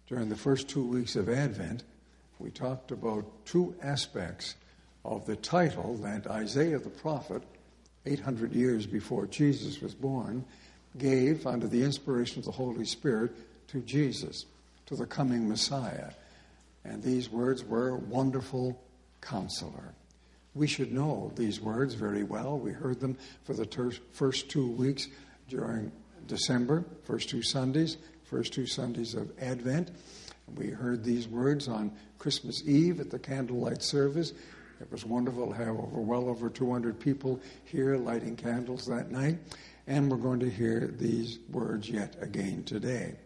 During the first 2 weeks of Advent, we talked about two aspects of the title that Isaiah the prophet, 800 years before Jesus was born, gave under the inspiration of the Holy Spirit to Jesus, to the coming Messiah. And these words were Wonderful Counselor. We should know these words very well. We heard them for the first 2 weeks during December, first two Sundays of Advent. We heard these words on Christmas Eve at the candlelight service. It was wonderful to have well over 200 people here lighting candles that night. And we're going to hear these words yet again today.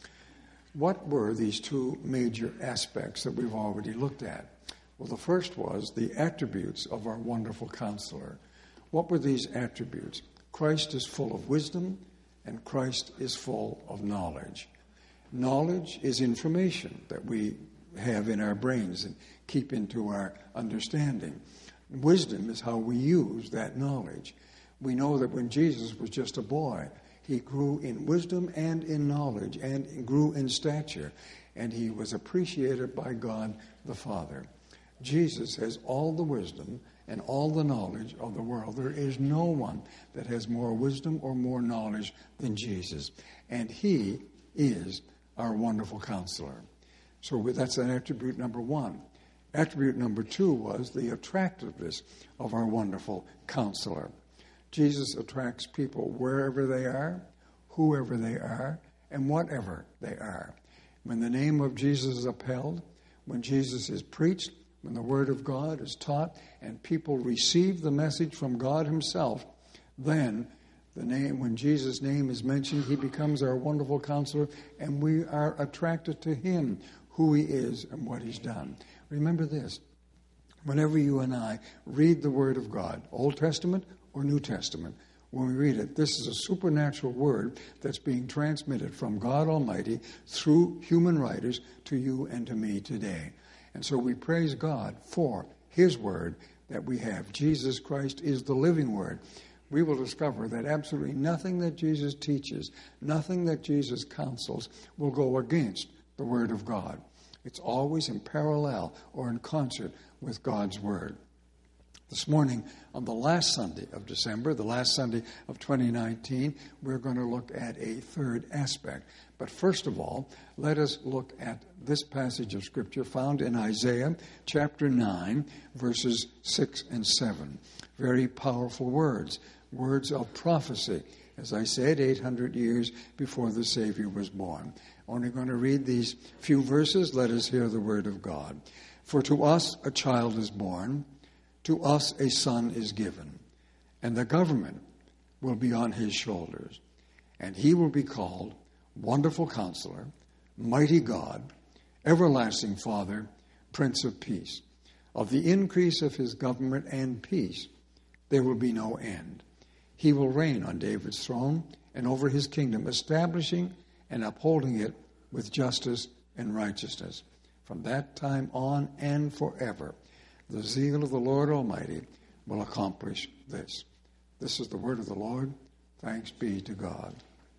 What were these two major aspects that we've already looked at? Well, the first was the attributes of our wonderful counselor. What were these attributes? Christ is full of wisdom, and Christ is full of knowledge. Knowledge is information that we have in our brains and keep into our understanding. Wisdom is how we use that knowledge. We know that when Jesus was just a boy, he grew in wisdom and in knowledge and grew in stature, and he was appreciated by God the Father. Jesus has all the wisdom and all the knowledge of the world. There is no one that has more wisdom or more knowledge than Jesus, and he is our wonderful counselor. So that's an attribute number one. Attribute number two was the attractiveness of our wonderful counselor. Jesus attracts people wherever they are, whoever they are, and whatever they are. When the name of Jesus is upheld, when Jesus is preached, when the Word of God is taught, and people receive the message from God himself, then when Jesus' name is mentioned, he becomes our wonderful counselor, and we are attracted to him, who he is and what he's done. Remember this. Whenever you and I read the Word of God, Old Testament or New Testament, when we read it, this is a supernatural word that's being transmitted from God Almighty through human writers to you and to me today. And so we praise God for his word that we have. Jesus Christ is the living word. We will discover that absolutely nothing that Jesus teaches, nothing that Jesus counsels will go against the word of God. It's always in parallel or in concert with God's word. This morning, on the last Sunday of December, the last Sunday of 2019, we're going to look at a third aspect. But first of all, let us look at this passage of Scripture found in Isaiah chapter 9, verses 6 and 7. Very powerful words, words of prophecy. As I said, 800 years before the Savior was born. Only going to read these few verses. Let us hear the word of God. For to us a child is born, to us a son is given, and the government will be on his shoulders. And he will be called Wonderful Counselor, Mighty God, Everlasting Father, Prince of Peace. Of the increase of his government and peace, there will be no end. He will reign on David's throne and over his kingdom, establishing and upholding it with justice and righteousness from that time on and forever. The zeal of the Lord Almighty will accomplish this. This is the word of the Lord. Thanks be to God.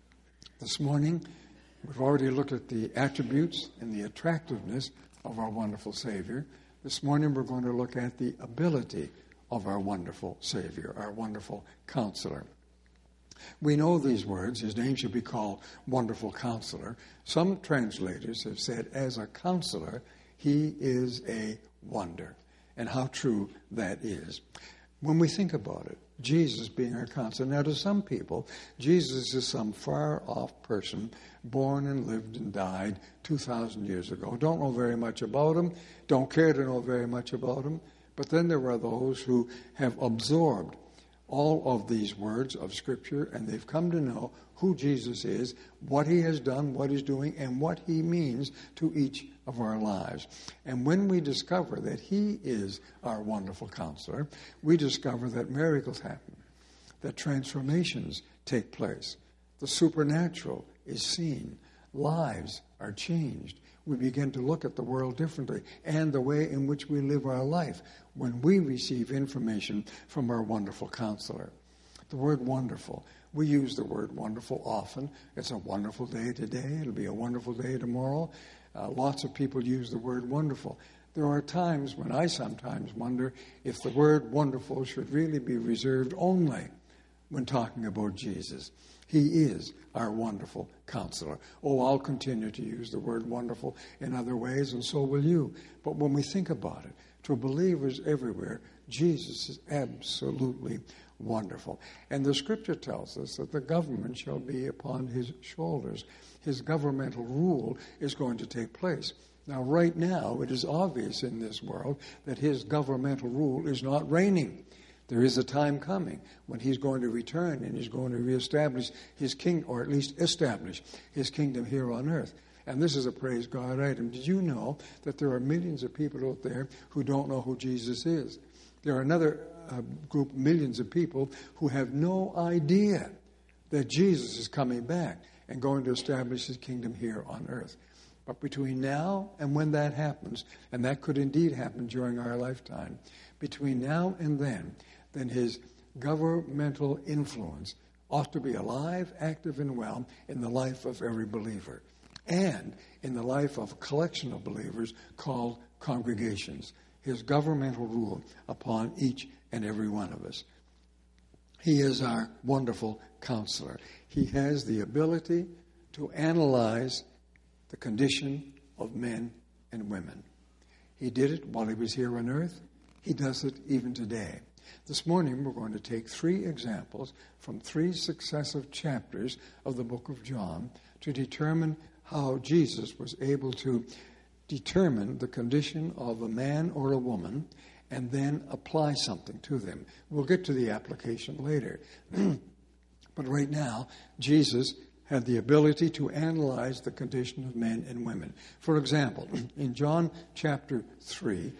This morning, we've already looked at the attributes and the attractiveness of our wonderful Savior. This morning, we're going to look at the ability of our wonderful Savior, our wonderful Counselor. We know these words. His name should be called Wonderful Counselor. Some translators have said, as a counselor, he is a wonder. And how true that is. When we think about it, Jesus being our counselor. Now, to some people, Jesus is some far-off person, born and lived and died 2,000 years ago. Don't know very much about him, don't care to know very much about him. But then there are those who have absorbed all of these words of Scripture, and they've come to know who Jesus is, what he has done, what he's doing, and what he means to each of our lives. And when we discover that he is our wonderful counselor, we discover that miracles happen, that transformations take place, the supernatural is seen, lives are changed. We begin to look at the world differently and the way in which we live our life when we receive information from our wonderful counselor. The word wonderful. We use the word wonderful often. It's a wonderful day today. It'll be a wonderful day tomorrow. Lots of people use the word wonderful. There are times when I sometimes wonder if the word wonderful should really be reserved only when talking about Jesus. He is our wonderful counselor. Oh, I'll continue to use the word wonderful in other ways, and so will you. But when we think about it, to believers everywhere, Jesus is absolutely wonderful. And the scripture tells us that the government shall be upon his shoulders. His governmental rule is going to take place. Now, right now, it is obvious in this world that his governmental rule is not reigning. There is a time coming when he's going to return and he's going to reestablish his kingdom, or at least establish his kingdom here on earth. And this is a praise God item. Did you know that there are millions of people out there who don't know who Jesus is? There are another group, millions of people, who have no idea that Jesus is coming back and going to establish his kingdom here on earth. But between now and when that happens, and that could indeed happen during our lifetime, between now and then his governmental influence ought to be alive, active, and well in the life of every believer, and in the life of a collection of believers called congregations. His governmental rule upon each and every one of us. He is our wonderful counselor. He has the ability to analyze the condition of men and women. He did it while he was here on earth. He does it even today. This morning we're going to take 3 examples from 3 successive chapters of the book of John to determine how Jesus was able to determine the condition of a man or a woman and then apply something to them. We'll get to the application later. But right now, Jesus had the ability to analyze the condition of men and women. For example, in John chapter 3,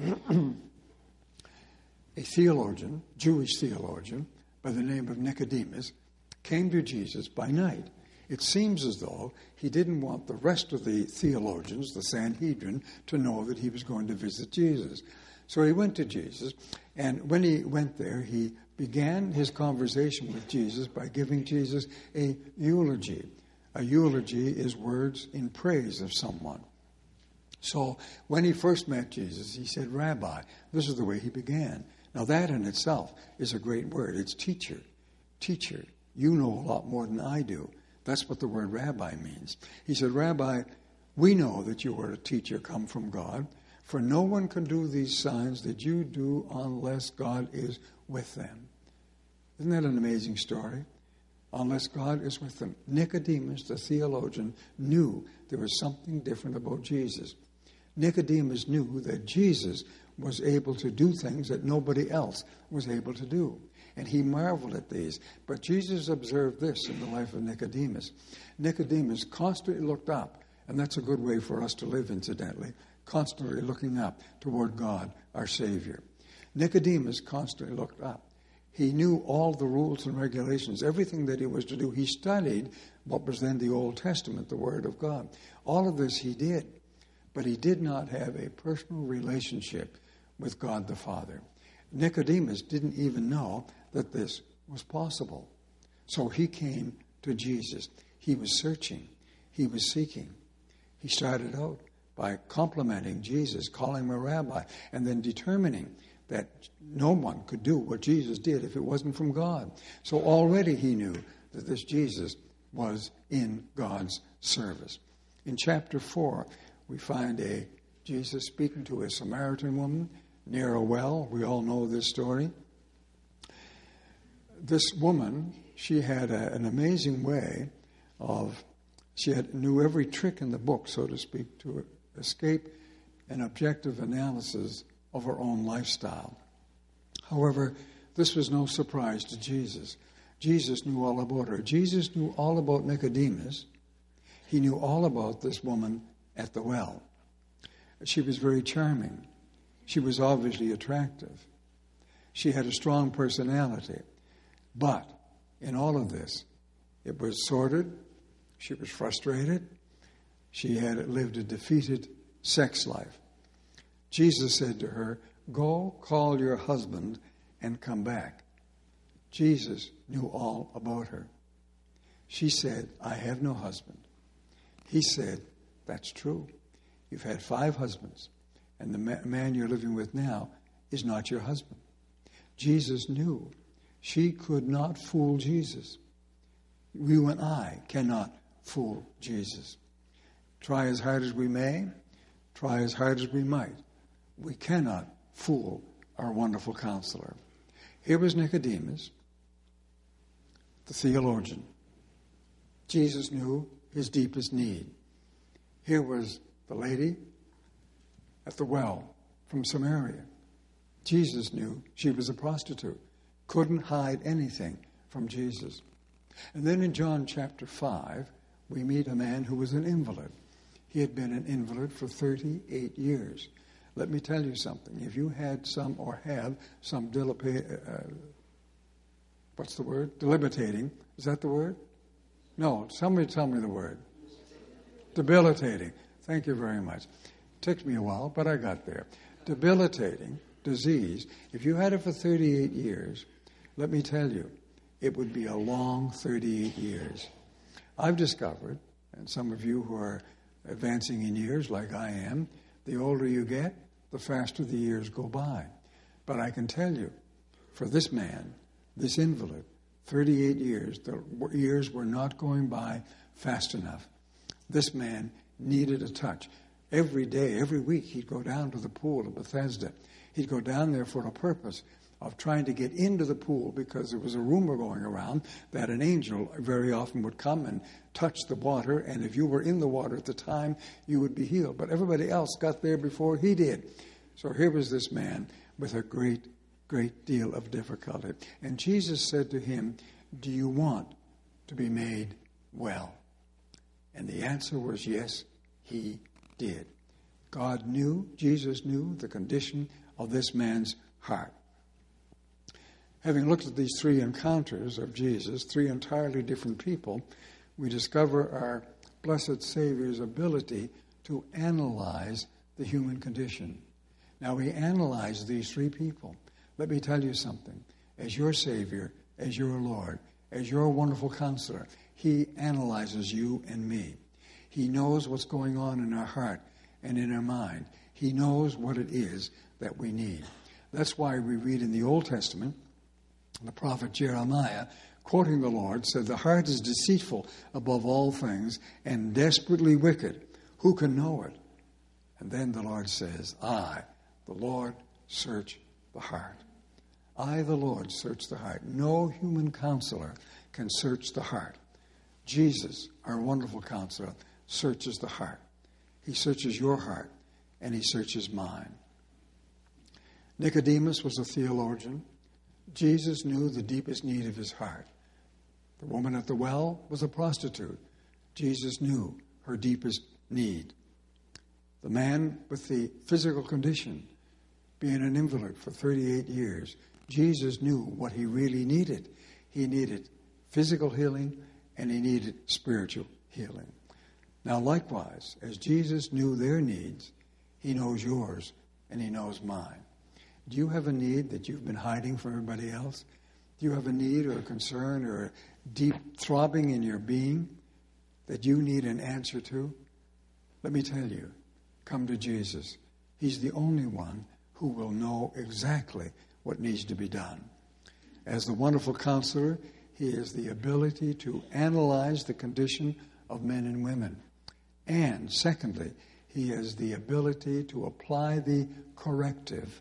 a theologian, Jewish theologian, by the name of Nicodemus, came to Jesus by night. It seems as though he didn't want the rest of the theologians, the Sanhedrin, to know that he was going to visit Jesus. So he went to Jesus, and when he went there, he began his conversation with Jesus by giving Jesus a eulogy. A eulogy is words in praise of someone. So when he first met Jesus, he said, Rabbi. This is the way he began. Now that in itself is a great word. It's teacher. Teacher, you know a lot more than I do. That's what the word rabbi means. He said, Rabbi, we know that you are a teacher come from God, for no one can do these signs that you do unless God is with them. Isn't that an amazing story? Unless God is with them. Nicodemus, the theologian, knew there was something different about Jesus. Nicodemus knew that Jesus was able to do things that nobody else was able to do. And he marveled at these. But Jesus observed this in the life of Nicodemus. Nicodemus constantly looked up, and that's a good way for us to live, incidentally, constantly looking up toward God, our Savior. Nicodemus constantly looked up. He knew all the rules and regulations, everything that he was to do. He studied what was then the Old Testament, the Word of God. All of this he did, but he did not have a personal relationship with God the Father. Nicodemus didn't even know that this was possible. So he came to Jesus. He was searching. He was seeking. He started out by complimenting Jesus, calling him a rabbi, and then determining that no one could do what Jesus did if it wasn't from God. So already he knew that this Jesus was in God's service. In chapter 4, we find Jesus speaking to a Samaritan woman near a well. We all know this story. This woman, she had an amazing way knew every trick in the book, so to speak, to escape an objective analysis of her own lifestyle. However, this was no surprise to Jesus. Jesus knew all about her. Jesus knew all about Nicodemus. He knew all about this woman at the well. She was very charming. She was obviously attractive. She had a strong personality. But in all of this, it was sordid. She was frustrated. She had lived a defeated sex life. Jesus said to her, "Go call your husband and come back." Jesus knew all about her. She said, I have no husband. He said, that's true. You've had 5 husbands, and the man you're living with now is not your husband. Jesus knew. She could not fool Jesus. You and I cannot fool Jesus. Try as hard as we may, try as hard as we might, we cannot fool our wonderful counselor. Here was Nicodemus, the theologian. Jesus knew his deepest need. Here was the lady at the well from Samaria. Jesus knew she was a prostitute. Couldn't hide anything from Jesus. And then in John chapter 5, we meet a man who was an invalid. He had been an invalid for 38 years. Let me tell you something. If you had some or have some debilitating, is that the word? No, somebody tell me the word. Debilitating. Thank you very much. Took me a while, but I got there. Debilitating disease. If you had it for 38 years, let me tell you, it would be a long 38 years. I've discovered, and some of you who are advancing in years like I am, the older you get, the faster the years go by. But I can tell you, for this man, this invalid, 38 years, the years were not going by fast enough. This man needed a touch. Every day, every week, he'd go down to the pool of Bethesda. He'd go down there for a purpose of trying to get into the pool, because there was a rumor going around that an angel very often would come and touch the water, and if you were in the water at the time, you would be healed. But everybody else got there before he did. So here was this man with a great, great deal of difficulty. And Jesus said to him, do you want to be made well? And the answer was yes, he did. God knew, Jesus knew the condition of this man's heart. Having looked at these 3 encounters of Jesus, 3 entirely different people, we discover our blessed Savior's ability to analyze the human condition. Now, he analyzed these 3 people. Let me tell you something. As your Savior, as your Lord, as your wonderful counselor, he analyzes you and me. He knows what's going on in our heart and in our mind. He knows what it is that we need. That's why we read in the Old Testament, the prophet Jeremiah, quoting the Lord, said, the heart is deceitful above all things and desperately wicked. Who can know it? And then the Lord says, I, the Lord, search the heart. I, the Lord, search the heart. No human counselor can search the heart. Jesus, our wonderful counselor, searches the heart. He searches your heart, and he searches mine. Nicodemus was a theologian. Jesus knew the deepest need of his heart. The woman at the well was a prostitute. Jesus knew her deepest need. The man with the physical condition, being an invalid for 38 years, Jesus knew what he really needed. He needed physical healing and he needed spiritual healing. Now, likewise, as Jesus knew their needs, he knows yours and he knows mine. Do you have a need that you've been hiding from everybody else? Do you have a need or a concern or a deep throbbing in your being that you need an answer to? Let me tell you, come to Jesus. He's the only one who will know exactly what needs to be done. As the wonderful counselor, he has the ability to analyze the condition of men and women. And secondly, he has the ability to apply the corrective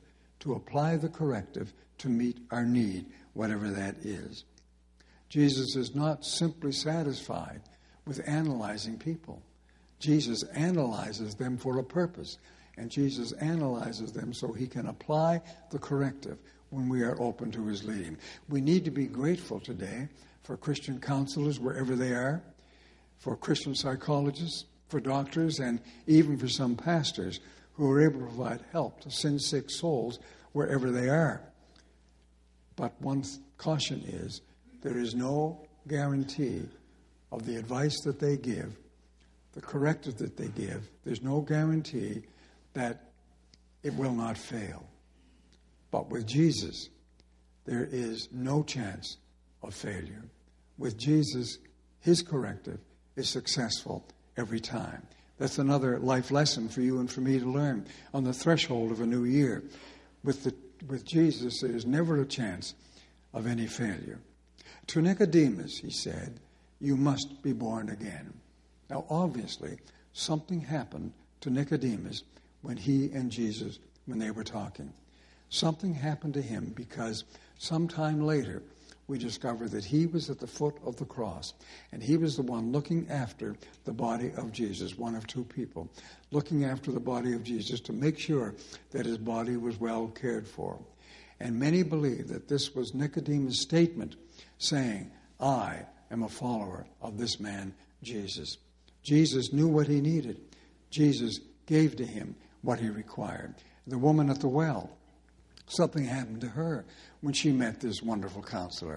to meet our need, whatever that is. Jesus is not simply satisfied with analyzing people. Jesus analyzes them for a purpose, and Jesus analyzes them so he can apply the corrective when we are open to his leading. We need to be grateful today for Christian counselors wherever they are, for Christian psychologists, for doctors, and even for some pastors who are able to provide help to sin-sick souls wherever they are. But one caution is, there is no guarantee of the advice that they give, the corrective that they give. There's no guarantee that it will not fail. But with Jesus, there is no chance of failure. With Jesus, his corrective is successful every time. That's another life lesson for you and for me to learn on the threshold of a new year. With Jesus, there is never a chance of any failure. To Nicodemus, he said, you must be born again. Now, obviously, something happened to Nicodemus when he and Jesus, when they were talking. Something happened to him because sometime later, we discover that he was at the foot of the cross, and he was the one looking after the body of Jesus, one of two people, looking after the body of Jesus to make sure that his body was well cared for. And many believe that this was Nicodemus' statement saying, I am a follower of this man, Jesus. Jesus knew what he needed. Jesus gave to him what he required. The woman at the well, something happened to her when she met this wonderful counselor.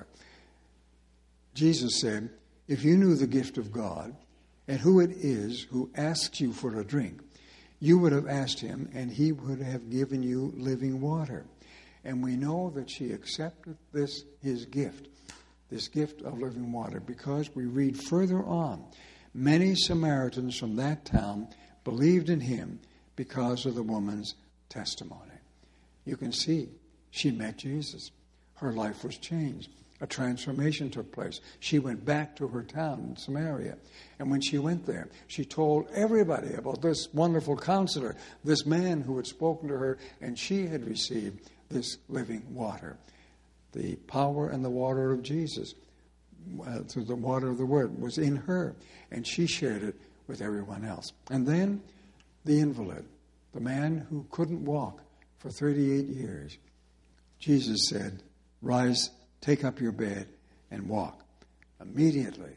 Jesus said, if you knew the gift of God and who it is who asks you for a drink, you would have asked him and he would have given you living water. And we know that she accepted his gift, this gift of living water, because we read further on, many Samaritans from that town believed in him because of the woman's testimony. You can see she met Jesus. Her life was changed. A transformation took place. She went back to her town in Samaria. And when she went there, she told everybody about this wonderful counselor, this man who had spoken to her, and she had received this living water. The power and the water of Jesus, through the water of the Word, was in her, and she shared it with everyone else. And then the invalid, the man who couldn't walk for 38 years, Jesus said, rise, take up your bed, and walk. Immediately,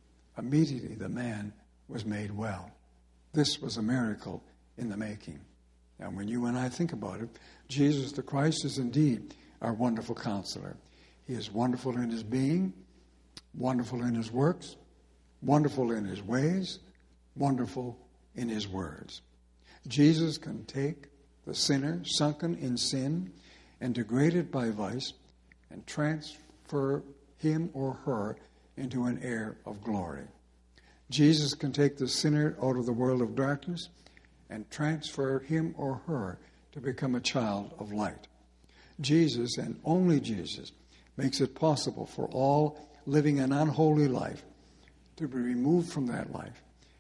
the man was made well. This was a miracle in the making. And when you and I think about it, Jesus the Christ is indeed our wonderful counselor. He is wonderful in his being, wonderful in his works, wonderful in his ways, wonderful in his words. Jesus can take the sinner sunken in sin and degraded by vice and transfer him or her into an heir of glory. Jesus can take the sinner out of the world of darkness and transfer him or her to become a child of light. Jesus, and only Jesus, makes it possible for all living an unholy life to be removed from that life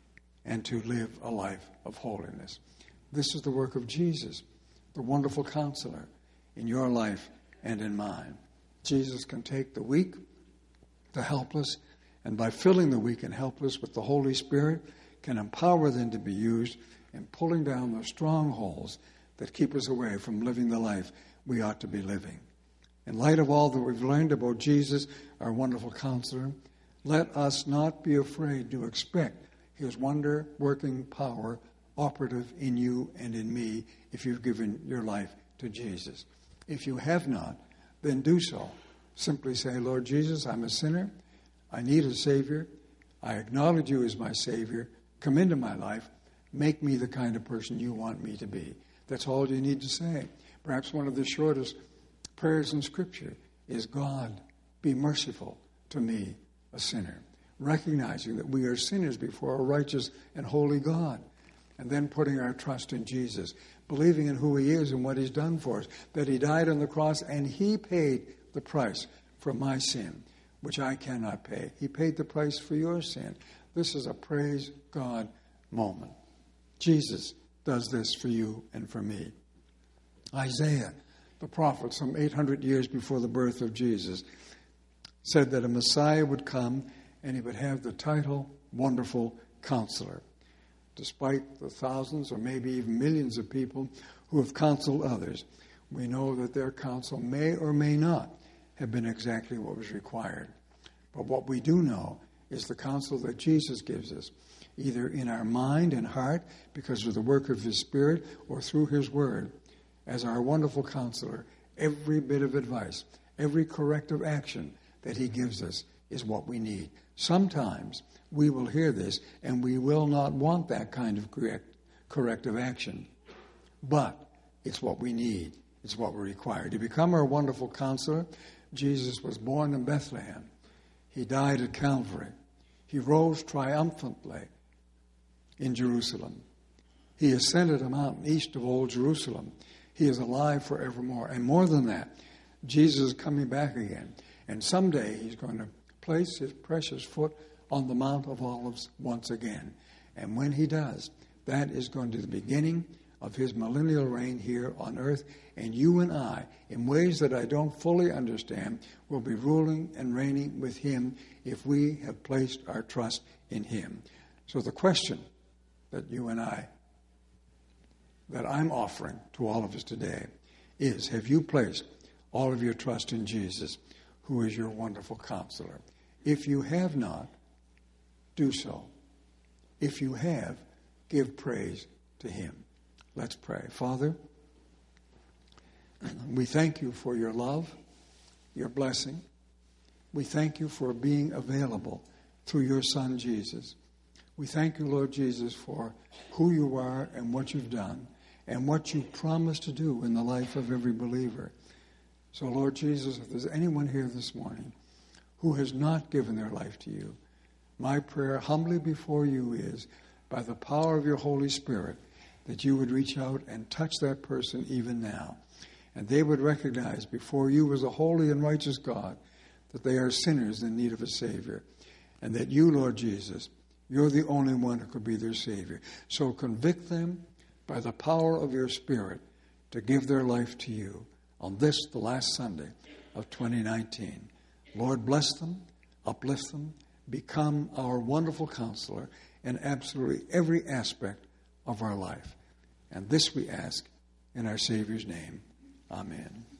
and to live a life of holiness. This is the work of Jesus, the wonderful counselor in your life and in mine. Jesus can take the weak, the helpless, and by filling the weak and helpless with the Holy Spirit, can empower them to be used in pulling down the strongholds that keep us away from living the life we ought to be living. In light of all that we've learned about Jesus, our wonderful counselor, let us not be afraid to expect his wonder-working power operative in you and in me if you've given your life to Jesus. If you have not, then do so. Simply say, Lord Jesus, I'm a sinner. I need a Savior. I acknowledge you as my Savior. Come into my life. Make me the kind of person you want me to be. That's all you need to say. Perhaps one of the shortest prayers in Scripture is, God, be merciful to me, a sinner. Recognizing that we are sinners before a righteous and holy God. And then putting our trust in Jesus. Believing in who he is and what he's done for us. That he died on the cross and he paid the price for my sin, which I cannot pay. He paid the price for your sin. This is a praise God moment. Jesus does this for you and for me. Isaiah, the prophet, some 800 years before the birth of Jesus, said that a Messiah would come and he would have the title Wonderful Counselor. Despite the thousands or maybe even millions of people who have counseled others, we know that their counsel may or may not have been exactly what was required. But what we do know is the counsel that Jesus gives us, either in our mind and heart because of the work of his Spirit or through his word. As our wonderful counselor, every bit of advice, every corrective action that he gives us is what we need. Sometimes we will hear this and we will not want that kind of corrective action. But it's what we need. It's what we require. To become our wonderful counselor, Jesus was born in Bethlehem. He died at Calvary. He rose triumphantly in Jerusalem. He ascended a mountain east of Old Jerusalem. He is alive forevermore. And more than that, Jesus is coming back again. And someday he's going to place his precious foot on the Mount of Olives once again. And when he does, that is going to be the beginning of his millennial reign here on earth. And you and I, in ways that I don't fully understand, will be ruling and reigning with him if we have placed our trust in him. So the question that I'm offering to all of us today is, have you placed all of your trust in Jesus, who is your wonderful counselor? If you have not, do so. If you have, give praise to him. Let's pray. Father, we thank you for your love, your blessing. We thank you for being available through your Son, Jesus. We thank you, Lord Jesus, for who you are and what you've done and what you promised to do in the life of every believer. So, Lord Jesus, if there's anyone here this morning who has not given their life to you, my prayer humbly before you is, by the power of your Holy Spirit, that you would reach out and touch that person even now. And they would recognize before you as a holy and righteous God that they are sinners in need of a Savior. And that you, Lord Jesus, you're the only one who could be their Savior. So convict them by the power of your Spirit to give their life to you on this, the last Sunday of 2019. Lord, bless them, uplift them, become our wonderful counselor in absolutely every aspect of our life. And this we ask in our Savior's name. Amen.